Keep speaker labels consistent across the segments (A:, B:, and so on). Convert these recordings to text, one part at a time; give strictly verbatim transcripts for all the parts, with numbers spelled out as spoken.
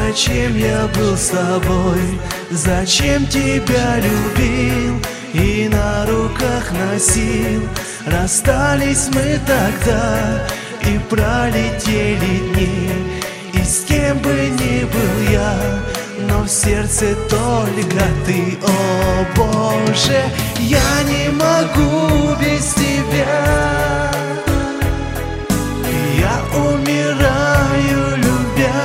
A: зачем я был с тобой, зачем тебя любил и на руках носил. Расстались мы тогда, и пролетели дни, и с кем бы ни был я, но в сердце только ты. О Боже, я не могу без тебя, я умираю, любя,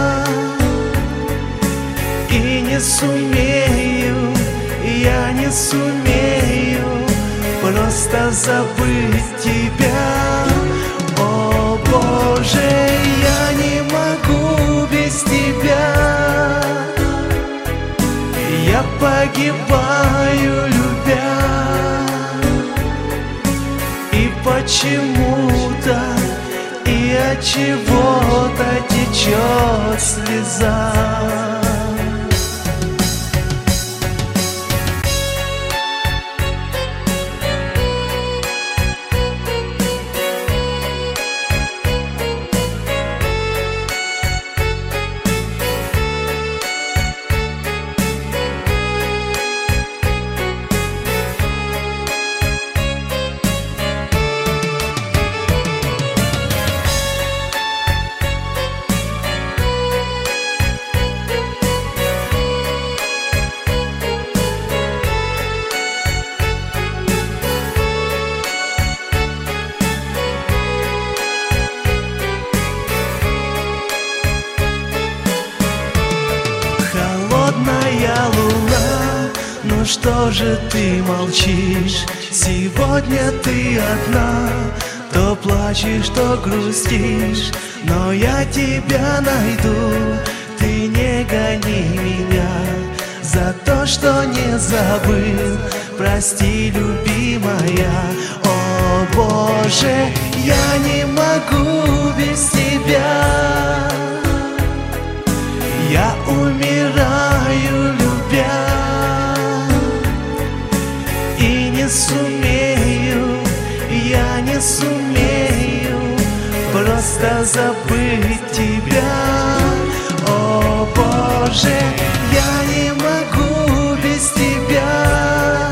A: и не сумею, я не сумею просто забыть тебя. О Боже, я не могу без тебя, я погибаю, любя, и почему-то и от чего-то течет слеза. Холодная луна, ну что же ты молчишь? Сегодня ты одна, то плачешь, то грустишь, но я тебя найду. Ты не гони меня за то, что не забыл. Прости, любимая. О Боже, я не могу без тебя, я умираю, любя, и не сумею, я не сумею просто забыть тебя. О Боже, я не могу без тебя,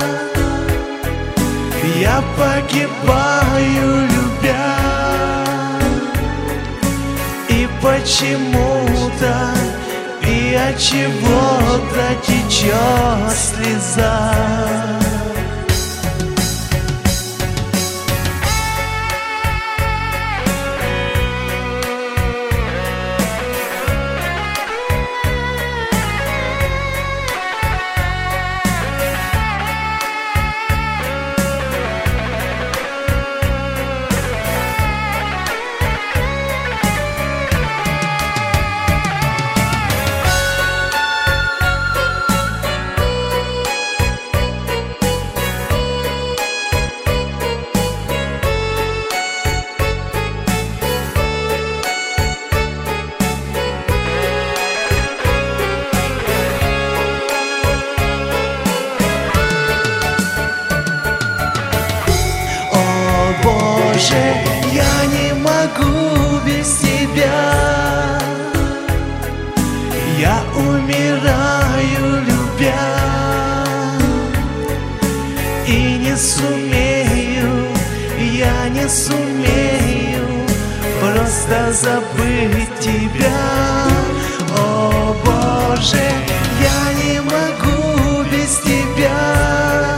A: я погибаю, любя, и почему-то и от чего-то течет слеза. Боже, я не могу без тебя, я умираю, любя, и не сумею, я не сумею просто забыть тебя. О Боже, я не могу без тебя,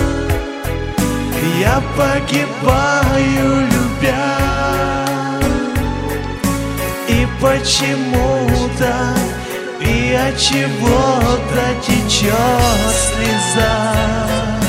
A: я погибаю, любя, и почему-то и от чего-то течет слеза.